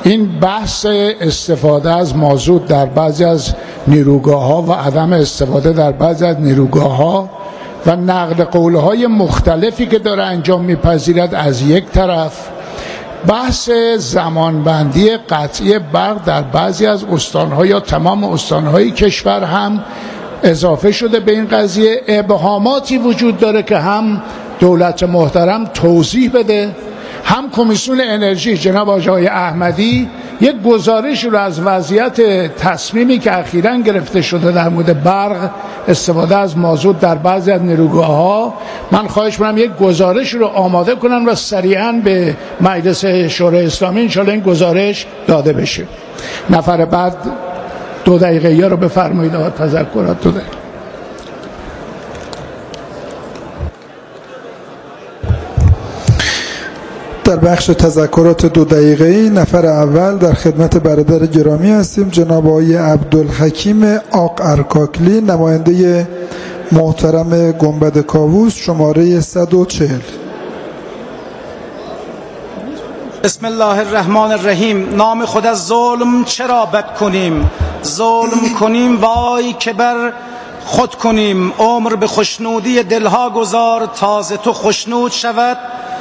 این بحث استفاده از مازوت در بعضی از نیروگاه‌ها و عدم استفاده در بعضی از نیروگاه‌ها و نقل قول‌های مختلفی که داره انجام می‌پذیرد از یک طرف، بحث زمانبندی قطعی برق در بعضی از استان‌ها یا تمام استان‌های کشور هم اضافه شده به این قضیه. ابهاماتی وجود داره که هم دولت محترم توضیح بده، هم کمیسیون انرژی جناب آقای احمدی یک گزارش رو از وضعیت تصمیمی که اخیراً گرفته شده در مورد برق استفاده از مازوت در بعضی از نیروگاه‌ها، من خواهش می‌کنم یک گزارش رو آماده کنن و سریعاً به مجلس شورای اسلامی انشالله این گزارش داده بشه. نفر بعد 2 دقیقه رو بفرمایید. تذکرات 2 دقیقه. در بخش تذکرات 2 دقیقه‌ای نفر اول در خدمت برادر گرامی هستیم، جناب آقای عبدالحکیم آق ارکاکلی، نماینده محترم گنبد کاووس، شماره 140. بسم الله الرحمن الرحیم. نام خود از ظلم چرا بد کنیم، ظلم کنیم وای که بر خود کنیم. عمر به خوشنودی دلها گذار، تازه تو خوشنود شود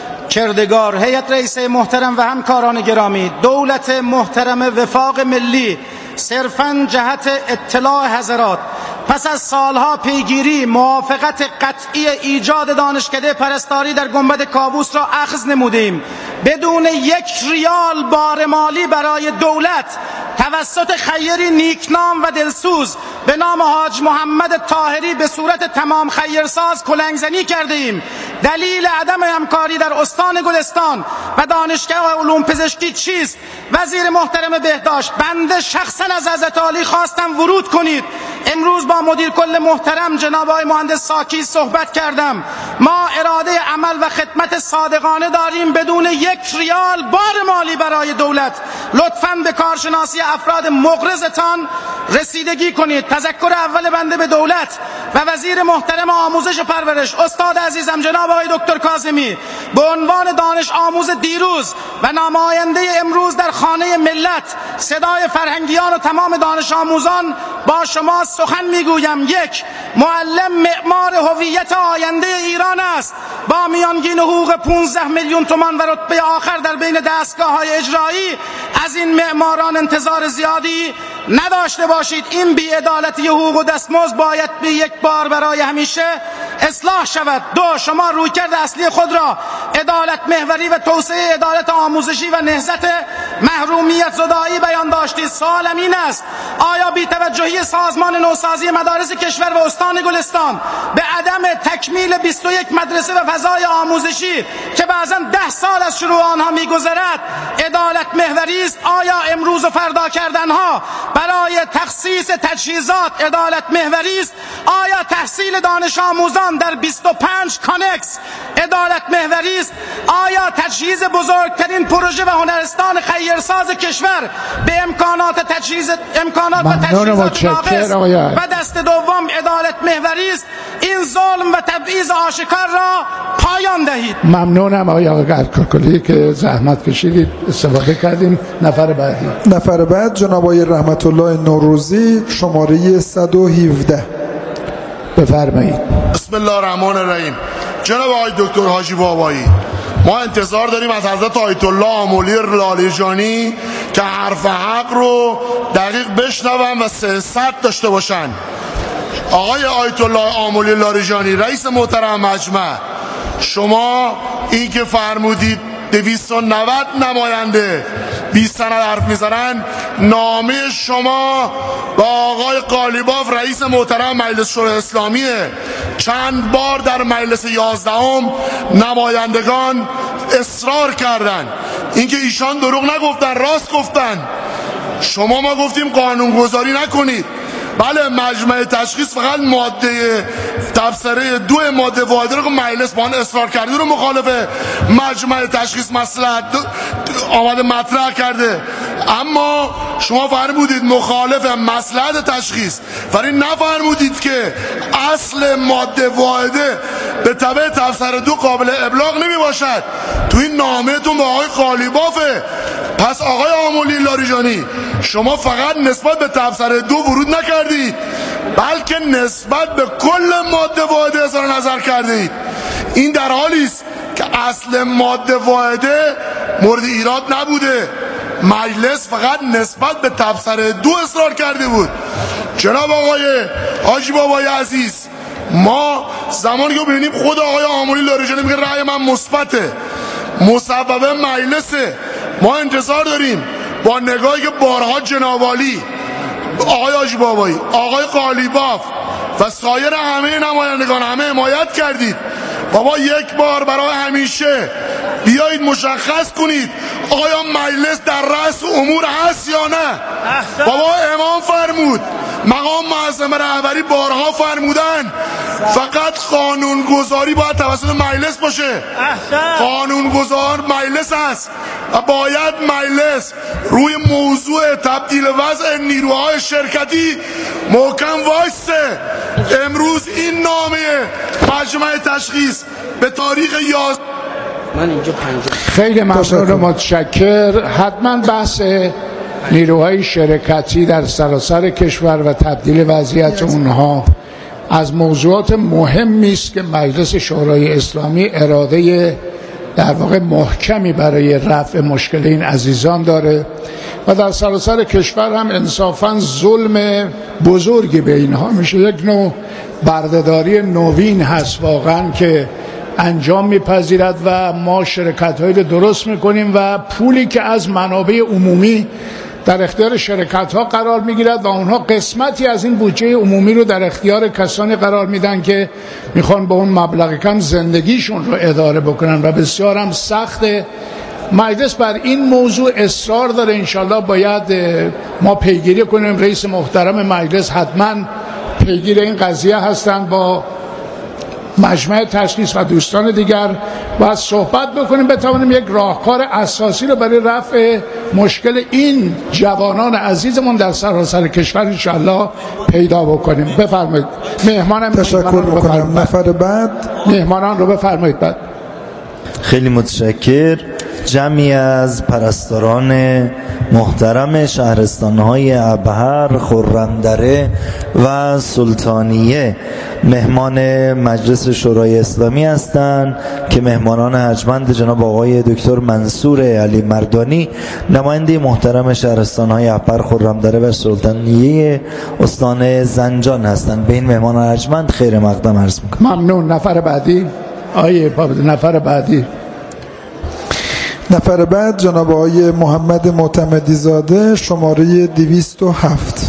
کردگار. هیئت رئیسه محترم و همکاران گرامی، دولت محترم وفاق ملی صرفاً جهت اطلاع حضرات پس از سالها پیگیری موافقت قطعی ایجاد دانشکده پرستاری در گنبد کاووس را اخذ نمودیم. بدون 1 ریال بار مالی برای دولت توسط خیری نیکنام و دلسوز به نام حاج محمد طاهری به صورت تمام خیرساز کلنگزنی کردیم. دلیل عدم همکاری در استان گلستان و دانشگاه علوم پزشکی چیست؟ وزیر محترم بهداشت، بنده شخصا از حضرت عالی خواستم ورود کنید. امروز با مدیر کل محترم جناب آقای مهندس ساکی صحبت کردم. ما اراده عمل و خدمت صادقانه داریم بدون 1 ریال بار مالی برای دولت. لطفاً به کارشناسی افراد مقرضتان رسیدگی کنید. تذکر اول بنده به دولت و وزیر محترم آموزش و پرورش استاد عزیزم جناب آقای دکتر کاظمی به عنوان دانش آموز دیروز و نماینده امروز در خانه ملت، صدای فرهنگیان و تمام دانش آموزان با شما سخن میگویم. 1. معلم معمار هویت آینده ایران است. با میانگین حقوق 15 میلیون تومان و رتبه آخر در بین دستگاه‌های اجرایی از این معماران انتظار زیادی نداشته باشید. این بی‌عدالتی حقوق و دستمزد باید به یک بار برای همیشه اصلاح شود. 2. شما رویکرد اصلی خود را عدالت محوری و توسعه عدالت آموزشی و نهضت محرومیت زدایی بیان داشتید. سوالم این است: آیا بی‌توجهی سازمان نوسازی مدارس کشور و استان گلستان به عدم تکمیل 21 مدرسه و فضای آموزشی که بعضاً 10 سال از شروع آنها می‌گذرد عدالت محوری است؟ آیا امروز و فردا کردنها برای تخصیص تجهیزات عدالت محوری است؟ آیا تحصیل دانش آموزان در 25 کانکس عدالت محوری است؟ آیا تجهیز بزرگترین پروژه و هنرستان خیرساز کشور به امکانات و تجهیزات ناقص و دست دوم عدالت محوری است؟ این ظلم و تبعیض آشکار را پایان دهید. ممنونم آقای ارکاکلی که زحمت کشیدید، استفاده کردیم. نفر بعد جناب آقای رحمت الله نوروزی، شماره 117. بفرمایید. بسم الله الرحمن الرحیم. جناب آقای دکتر حاجی بابایی، ما انتظار داریم از حضرت آیت الله آملی لاریجانی که حرف حق رو دقیق بشنون و سیاست داشته باشن. آقای آیت الله آملی لاریجانی، رئیس محترم مجمع، شما این که فرمودید 290 نماینده 20 سند حرف میزنن، نامه شما با آقای قالیباف رئیس محترم مجلس شورای اسلامیه. چند بار در مجلس 11 نمایندگان اصرار کردن اینکه ایشان دروغ نگفتن، راست گفتن. شما ما گفتیم قانونگذاری نکنید. بله، مجمع تشخیص فقط ماده تبصره 2 ماده واحده رو که مجلس با آن اصرار کرده رو مخالف مجمع تشخیص مصلحت آمده مطرح کرده، اما شما فرمودید مخالف مصلحت تشخیص، ولی نفرمودید که اصل ماده واحده به تبع تبصره 2 قابل ابلاغ نمی باشد. تو این نامه‌تون با آقای قالیبافه پس آقای آملی لاریجانی شما فقط نسبت به تبصره 2 ورود نکردید، بلکه نسبت به کل ماده واحده اظهار نظر کردید. این در حالی است که اصل ماده واحده مورد ایراد نبوده، مجلس فقط نسبت به تبصره 2 اصرار کرده بود. جناب آقای حاجی بابایی عزیز، ما زمانی که ببینیم خود آقای آملی لاریجانی میگه رأی من مثبته، مصوبه مجلسه، ما انتظار داریم با نگاهی که بارها جناب عالی آقای حاجی بابایی، آقای قالیباف و سایر همه نمایندگان همه حمایت کردید، بابا یک بار برای همیشه بیایید مشخص کنید آیا مجلس در رأس امور هست یا نه. بابا امام فرمود، مقام معظم رهبری بارها فرمودن فقط قانونگذاری باید توسط مجلس باشه. قانونگذار مجلس است و باید مجلس روی موضوع تبدیل وضع نیروهای شرکتی محکم وایسته. امروز این نامه مجمع تشخیص به تاریخ 11 خیلی ممنون و متشکر. حتما بحث نیروهای شرکتی در سراسر کشور و تبدیل وضعیت اونها از موضوعات مهمی است که مجلس شورای اسلامی اراده در واقع محکمی برای رفع مشکل این عزیزان داره و در سراسر کشور هم انصافاً ظلم بزرگی به اینها میشه. یک نوع بردهداری نوین هست واقعاً که انجام میپذیرد و ما شرکت‌هایی رو درست میکنیم و پولی که از منابع عمومی در اختیار شرکت‌ها قرار میگیرد و اونها قسمتی از این بودجه عمومی رو در اختیار کسانی قرار میدن که میخوان به اون مبلغ کم زندگیشون رو اداره بکنن و بسیار هم سخته. مجلس بر این موضوع اصرار داره، انشالله باید ما پیگیری کنیم. رئیس محترم مجلس حتما پیگیر این قضیه هستند، با مجمع تشخیص و دوستان دیگر باید صحبت بکنیم بتوانیم یک راهکار اساسی رو برای رفع مشکل این جوانان عزیزمون در سراسر کشور انشالله پیدا بکنیم. بفرمایید مهمانم. تشکر میکنم. نفر بعد مهمانان رو بفرمایید. بعد خیلی متشکر. جمعی از پرستاران محترم شهرستان‌های ابهر، خرمدره و سلطانیه مهمان مجلس شورای اسلامی هستند که مهمانان ارجمند جناب آقای دکتر منصور علی مردانی، نماینده محترم شهرستان‌های ابهر، خرمدره و سلطانیه استان زنجان هستند. به این مهمانان ارجمند خیر مقدم عرض می‌کنم. ممنون. نفر بعدی نفر بعدی. نفر بعد جناب آقای محمد معتمدی زاده، شماره 207.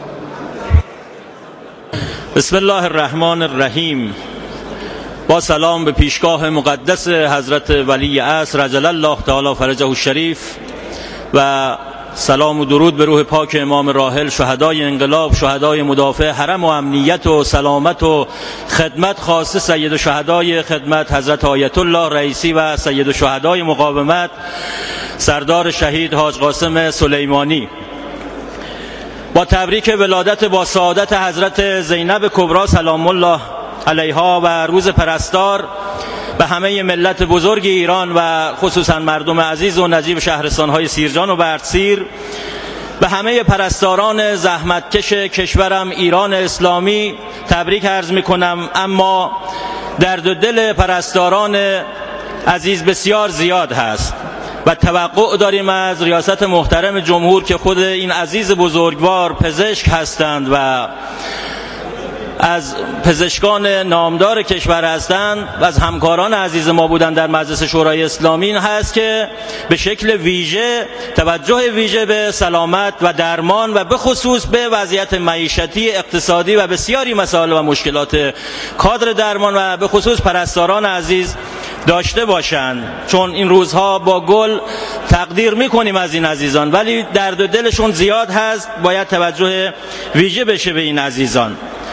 بسم الله الرحمن الرحیم. با سلام به پیشگاه مقدس حضرت ولی عصر عجل الله تعالی فرجه الشریف و سلام و درود به روح پاک امام راحل، شهدای انقلاب، شهدای مدافع حرم و امنیت و سلامت و خدمت، خاصه سید شهدای خدمت حضرت آیت الله رئیسی و سید شهدای مقاومت سردار شهید حاج قاسم سلیمانی. با تبریک ولادت با سعادت حضرت زینب کبری سلام الله علیها و روز پرستار به همه ملت بزرگ ایران و خصوصا مردم عزیز و نجیب شهرستان‌های سیرجان و بردسیر، به همه پرستاران زحمتکش کشورم ایران اسلامی تبریک عرض می‌کنم. اما درد و دل پرستاران عزیز بسیار زیاد هست و توقع داریم از ریاست محترم جمهور که خود این عزیز بزرگوار پزشک هستند و از پزشکان نامدار کشور هستند و از همکاران عزیز ما بودند در مجلس شورای اسلامی، این هست که به شکل ویژه توجه ویژه به سلامت و درمان و به خصوص به وضعیت معیشتی، اقتصادی و بسیاری مسائل و مشکلات کادر درمان و به خصوص پرستاران عزیز داشته باشند، چون این روزها با گل تقدیر میکنیم از این عزیزان، ولی درد و دلشون زیاد هست، باید توجه ویژه بشه به این عزیزان.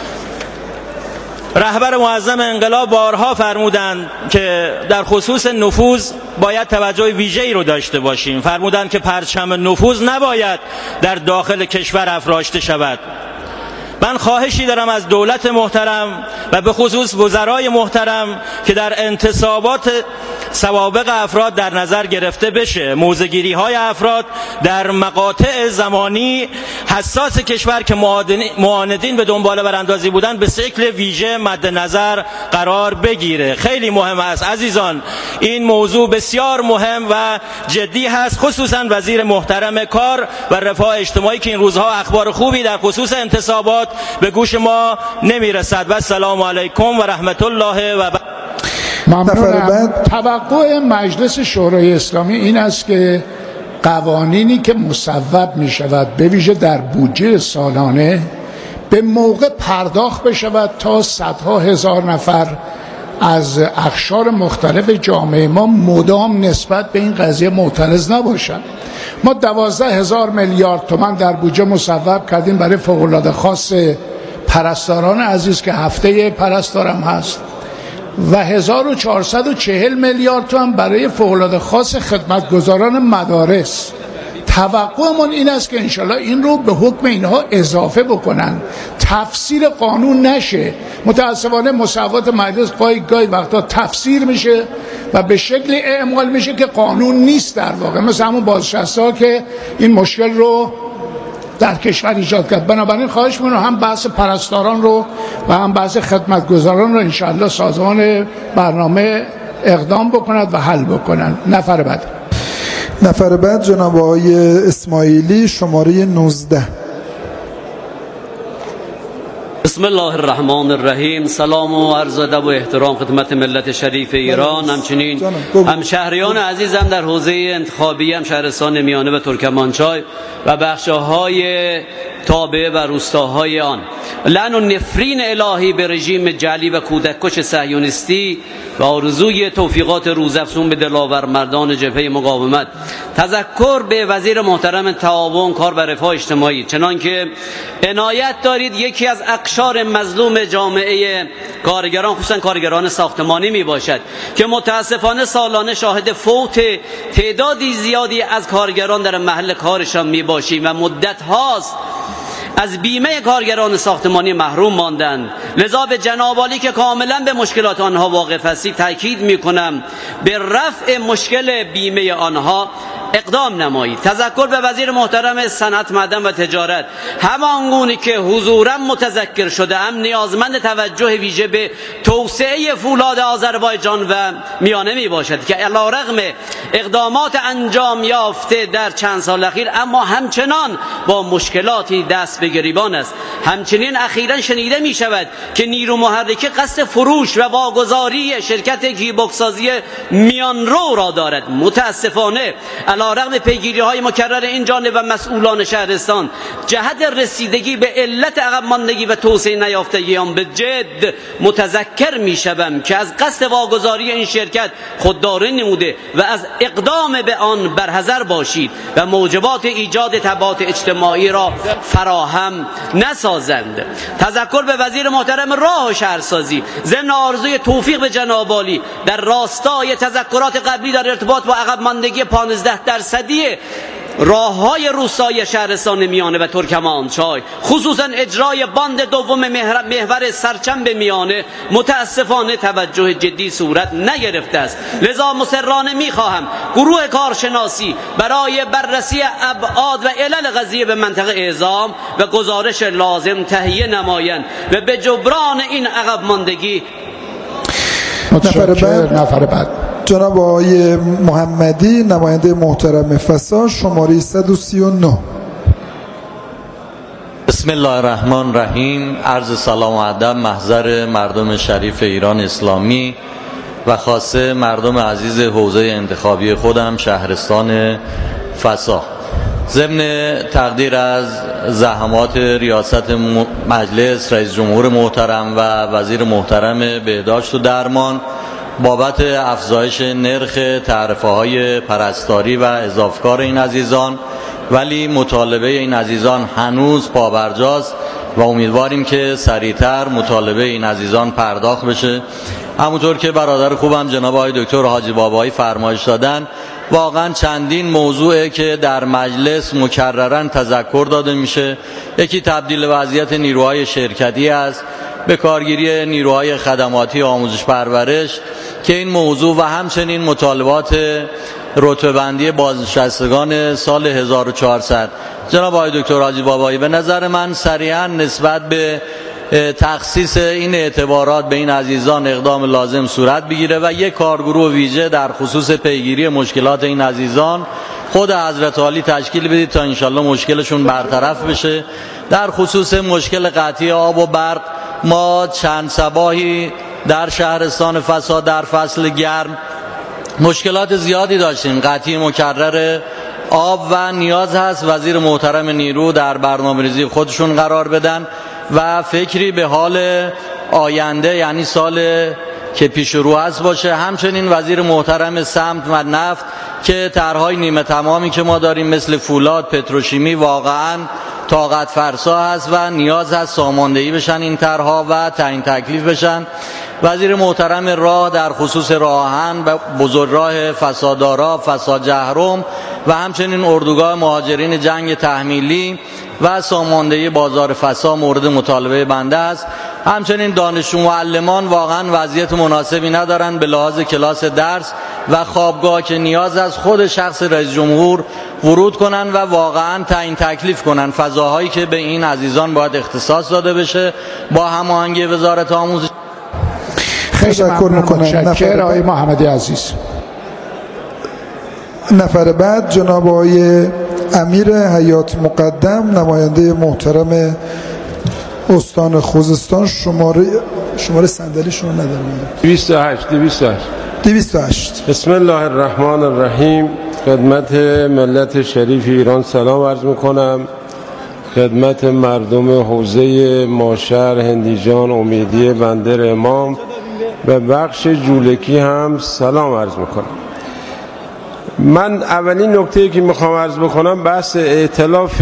رهبر معظم انقلاب بارها فرمودند که در خصوص نفوذ باید توجه ویژه‌ای رو داشته باشیم. فرمودند که پرچم نفوذ نباید در داخل کشور افراشته شود. من خواهشی دارم از دولت محترم و به خصوص وزرای محترم که در انتصابات سوابق افراد در نظر گرفته بشه. موضع‌گیری های افراد در مقاطع زمانی حساس کشور که معاندین به دنبال براندازی بودن به شکل ویژه مد نظر قرار بگیره. خیلی مهم است عزیزان، این موضوع بسیار مهم و جدی هست، خصوصا وزیر محترم کار و رفاه اجتماعی که این روزها اخبار خوبی در خصوص انتصابات به گوش ما نمیرسد. و السلام علیکم و رحمت الله و برکاته. ممنونم. توقع مجلس شورای اسلامی این است که قوانینی که مصوب می شود به ویژه در بودجه سالانه به موقع پرداخت بشود تا صدها هزار نفر از اقشار مختلف جامعه ما مدام نسبت به این قضیه معترض نباشند. ما 12,000 میلیارد تومان در بودجه مصوب کردیم برای فوق‌العاده خاص پرستاران عزیز که هفته پرستارم هست و 1440 میلیارد تومان برای فوق‌العاده خاص خدمتگزاران مدارس. توقعمون این است که انشالله این رو به حکم اینها اضافه بکنن، تفسیر قانون نشه. متاسفانه مصوبات مجلس گاهی وقتا تفسیر میشه و به شکل اعمال میشه که قانون نیست در واقع، مثل همون بازنشسته‌ها که این مشکل رو در کشور ایجاد کرد. بنابراین خواهش می‌کنم هم بحث پرستاران رو و هم بحث خدمتگزاران رو انشالله سازمان برنامه اقدام بکند و حل بکنند. نفر بعد جناب آقای اسماعیلی شماره 19. بسم الله الرحمن الرحیم. سلام و عرض ادب و احترام خدمت ملت شریف ایران، همچنین همشهریان عزیزم در حوزه انتخابی هم شهرستان میانه و ترکمانچای و بخش‌های تابع و روستاهای آن. لعن و نفرین الهی به رژیم جعلی و کودککش صهیونیستی و آرزوی توفیقات روزافزون به دلاور مردان جبهه مقاومت. تذکر به وزیر محترم تعاون کار و رفاه اجتماعی، چنانکه عنایت دارید یکی از اقشار مظلوم جامعه کارگران، خصوصا کارگران ساختمانی می باشد که متاسفانه سالانه شاهد فوت تعدادی زیادی از کارگران در محل کارشان می باشیم و مدت هاست از بیمه کارگران ساختمانی محروم ماندند. لذا به جناب عالی که کاملا به مشکلات آنها واقف هستید تاکید میکنم به رفع مشکل بیمه آنها اقدام نمایید. تذکر به وزیر محترم صنعت، معدن و تجارت، همانگونه که حضورا متذکر شده ام نیازمند توجه ویژه به توسعه فولاد آذربایجان و میانه می باشد که علیرغم اقدامات انجام یافته در چند سال اخیر اما همچنان با مشکلاتی دست به گریبان است. همچنین اخیرا شنیده می شود که نیرو محرکه قصد فروش و واگذاری شرکت گیربکسازی میانرو را دارد. متاسفانه علیرغم پیگیری‌های مکرر این جانب و مسئولان شهرستان جهت رسیدگی به علت عقب ماندگی و توسعه نیافتگیان به جد متذکر می‌شوم که از قصد واگذاری این شرکت خودداری نموده و از اقدام به آن برحذر باشید و موجبات ایجاد تبعات اجتماعی را فراهم نسازند. تذکر به وزیر محترم راه و شهرسازی ضمن آرزوی توفیق به جناب عالی در راستای تذکرات قبلی در ارتباط با عقب ماندگی 15% راه‌های روستایی شهرستان میانه و ترکمانچای، خصوصا اجرای باند دوم محور سرچنب میانه، متاسفانه توجه جدی صورت نگرفته است. لذا مصرانه می‌خواهم گروه کارشناسی برای بررسی ابعاد و علل قضیه به منطقه اعزام و گزارش لازم تهیه نمایند و به جبران این عقب ماندگی. نفر بعد جناب آقای محمدی نماینده محترم فسا شماره 139. بسم الله الرحمن الرحیم. عرض سلام و ادب محضر مردم شریف ایران اسلامی و خاصه مردم عزیز حوزه انتخابی خودم شهرستان فسا. ضمن تقدیر از زحمات ریاست مجلس، رئیس جمهور محترم و وزیر محترم بهداشت و درمان بابت افزایش نرخ تعرفه‌های پرستاری و اضافه‌کار این عزیزان، ولی مطالبه این عزیزان هنوز پابرجاست و امیدواریم که سریعتر مطالبه این عزیزان پرداخت بشه همونطور که برادر خوبم جناب آقای دکتر حاجی بابایی فرمایش دادن، واقعا چندین موضوعه که در مجلس مکررن تذکر داده میشه. یکی تبدیل وضعیت نیروهای شرکتی است به کارگیری نیروهای خدماتی آموزش پرورش که این موضوع و همچنین مطالبات رتبه‌بندی بازنشستگان سال 1400. جناب آقای دکتر حاجی بابایی، به نظر من سریعا نسبت به تخصیص این اعتبارات به این عزیزان اقدام لازم صورت بگیره و یک کارگروه ویژه در خصوص پیگیری مشکلات این عزیزان خود حضرت عالی تشکیل بدید تا انشالله مشکلشون برطرف بشه. در خصوص مشکل قطعی آب و برق، ما چند صباحی در شهرستان فساد در فصل گرم مشکلات زیادی داشتیم، قطعی مکرر آب و نیاز هست وزیر محترم نیرو در برنامه‌ریزی خودشون قرار بدن و فکری به حال آینده، یعنی سال که پیش رو هست باشه. همچنین وزیر محترم سمت و نفت که طرح‌های نیمه تمامی که ما داریم مثل فولاد، پتروشیمی واقعاً طاقت فرسا هست و نیاز هست ساماندهی بشن این طرح‌ها و تعیین تکلیف بشن. وزیر محترم راه در خصوص راهن بزرگراه فسادآرا، فساد جهرم و همچنین اردوگاه مهاجرین جنگ تحمیلی و ساماندهی بازار فسا مورد مطالبه بنده است. همچنین دانشجو معلمان واقعا وضعیت مناسبی ندارن به لحاظ کلاس درس و خوابگاه که نیاز است خود شخص رئیس جمهور ورود کنن و واقعا تعیین تکلیف کنن فضاهایی که به این عزیزان باید اختصاص داده بشه با هماهنگی وزارت آموزش. خیلی ممنون، متشکرم آقای محمدی عزیز. نفر بعد جناب آقای امیر حیات مقدم، نماینده محترم استان خوزستان. شماره صندلیشون ندارم. 208. بسم الله الرحمن الرحیم. خدمت ملت شریف ایران سلام عرض میکنم. خدمت مردم حوزه ماشر، هندیجان، امیدی، بندر امام و بخش جولکی هم سلام عرض میکنم. من اولین نکته که میخوام عرض بکنم بحث ائتلاف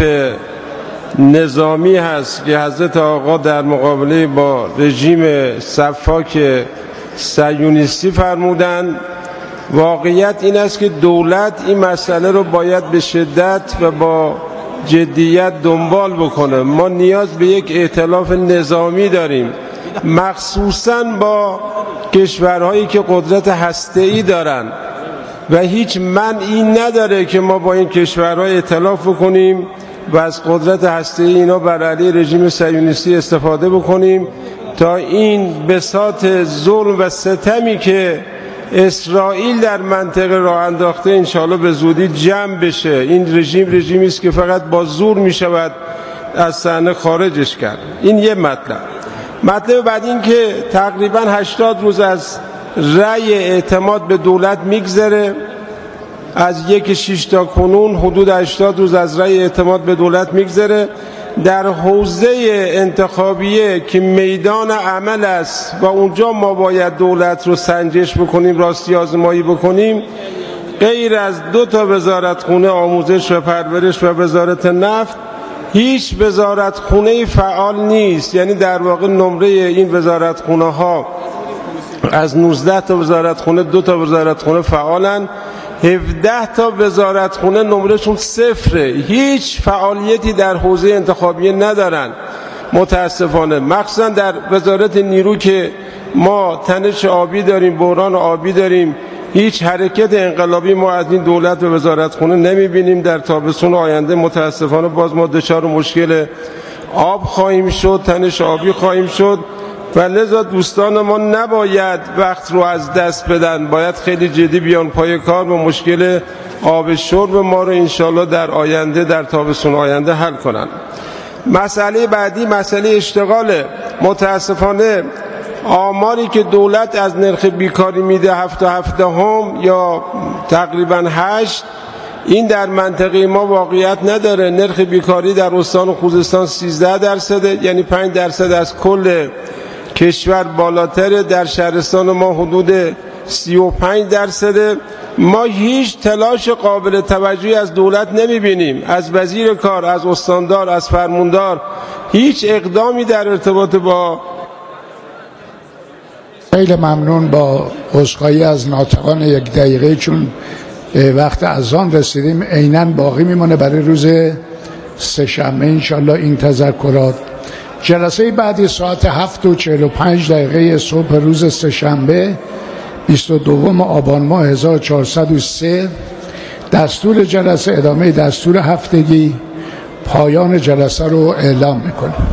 نظامی هست که حضرت آقا در مقابله با رژیم سفاک صهیونیستی فرمودند. واقعیت این است که دولت این مسئله رو باید به شدت و با جدیت دنبال بکنه. ما نیاز به یک ائتلاف نظامی داریم، مخصوصاً با کشورهایی که قدرت هسته‌ای دارن و هیچ منعی نداره که ما با این کشورها ائتلاف بکنیم و از قدرت هسته‌ای اینا بر علیه رژیم صهیونیستی استفاده بکنیم تا این بساط ظلم و ستمی که اسرائیل در منطقه راه انداخته انشاءالله به زودی جمع بشه. این رژیمی است که فقط با زور می شود از صحنه خارجش کرد. این یه مطلب بعد این که تقریبا 80 روز از رأی اعتماد به دولت میگذره. از 1/6 تا کنون حدود 80 روز از رأی اعتماد به دولت میگذره. در حوزه انتخابیه که میدان عمل است و اونجا ما باید دولت رو سنجش بکنیم، راستی آزمایی بکنیم، غیر از 2 وزارتخونه آموزش و پرورش و وزارت نفت هیچ وزارتخونه فعال نیست. یعنی در واقع نمره این وزارتخونه ها از 19 تا وزارتخونه 2 وزارتخونه فعالن، 17 تا وزارتخونه نمرهشون 0، هیچ فعالیتی در حوزه انتخابیه ندارن متاسفانه. مخصوصا در وزارت نیرو که ما تنش آبی داریم، بحران آبی داریم، هیچ حرکت انقلابی ما از این دولت و وزارتخونه نمیبینیم. در تابستون آینده متاسفانه باز ما دچار مشکل آب خواهیم شد، تنش آبی خواهیم شد و لذا دوستان ما نباید وقت رو از دست بدن، باید خیلی جدی بیان پای کار و مشکل آب شرب ما رو انشالله در آینده، در تابستون آینده حل کنن. مسئله بعدی مسئله اشتغاله. متاسفانه آماری که دولت از نرخ بیکاری میده 7.7 یا تقریبا 8، این در منطقه ما واقعیت نداره. نرخ بیکاری در استان خوزستان 13%، یعنی 5% از کل کشور بالاتره. در شهرستان ما حدود 35%. ما هیچ تلاش قابل توجهی از دولت نمیبینیم، از وزیر کار، از استاندار، از فرماندار، هیچ اقدامی در ارتباط با خیلی ممنون. با عذرخواهی از ناطقان 1 دقیقه، چون وقت اذان رسیدیم، عیناً باقی میمونه برای روز سه‌شنبه انشالله این تذکرات. جلسه بعدی ساعت 7:45 صبح روز سه‌شنبه 22 آبان ماه 1403. دستور جلسه ادامه دستور هفتگی. پایان جلسه رو اعلام میکنم.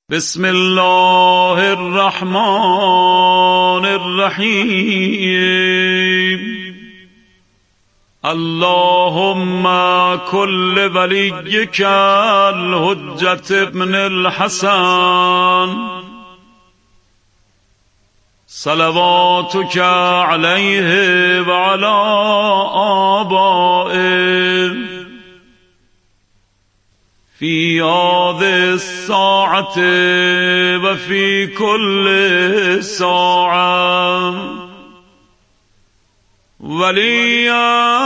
بسم الله الرحمن الرحیم. اللهم كل وليك الحجة ابن الحسن صلواتك عليه وعلى آبائه في هذه الساعة وفي كل ساعة وليا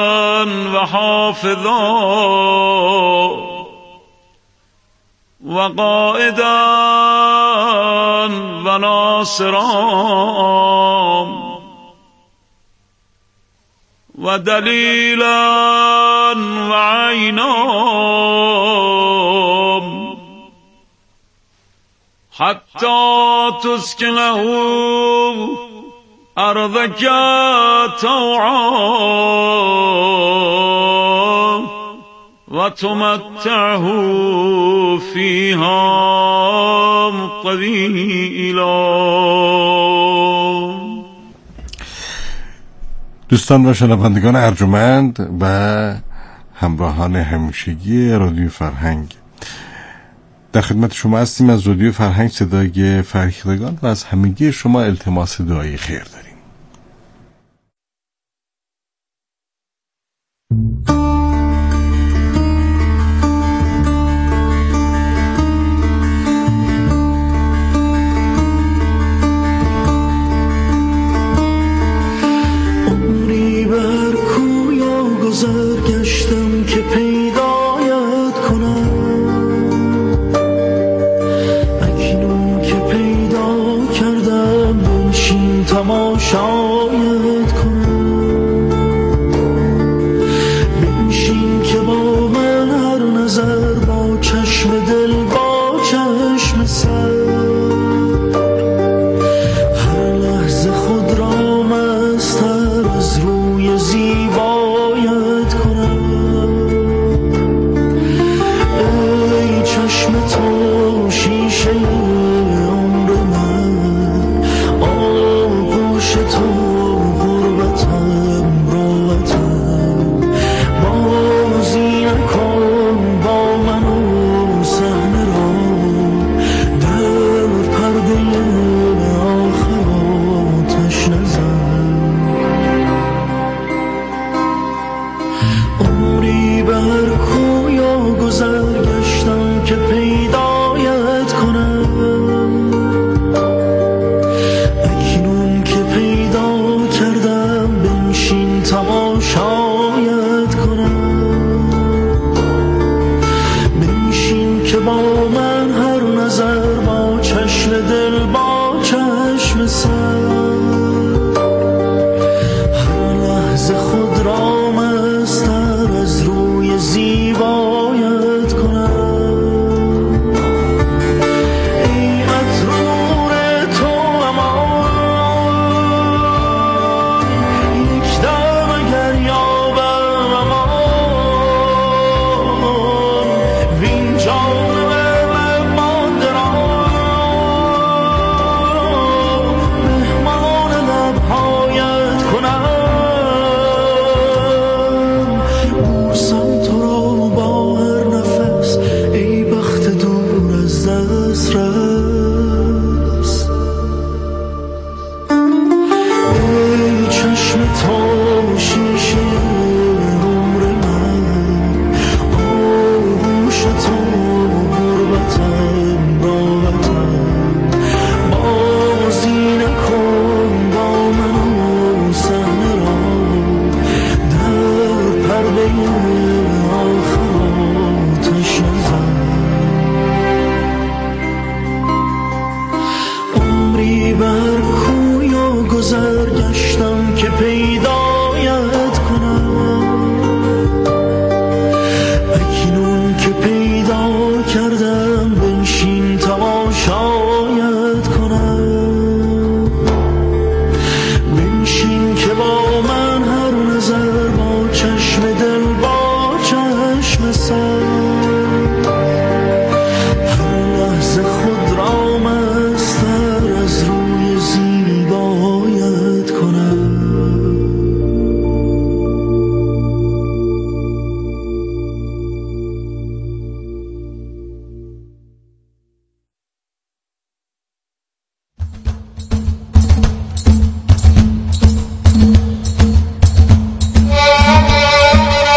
وحافظا وقائدا وناصرا ودليلا وعينا حتى تسكنه أرضك طوعا وتمتعه فيها طويلا. دوستان و شنوندگان ارجمند و همراهان همیشگی رادیو فرهنگ، در خدمت شما هستیم از رادیو فرهنگ صدای فرهیختگان و از همگی شما التماس دعای خیر داریم. عمری بر کویا گذر گشتم که پیدایت کنم، اکنون که پیدا کردم بنشین تماشایت کنم. بنشین که با من هر نظر با چشم دل با چشم سر هر لحظه خود را مستر از روی زیبایت کنم. ای چشم تو شیشه عمر من، آغوش تو غربتم راحتم. بازی نکن با من و صحنه را، در پرده آخر آتش نزن. عمری بر کویا گذر گشتم که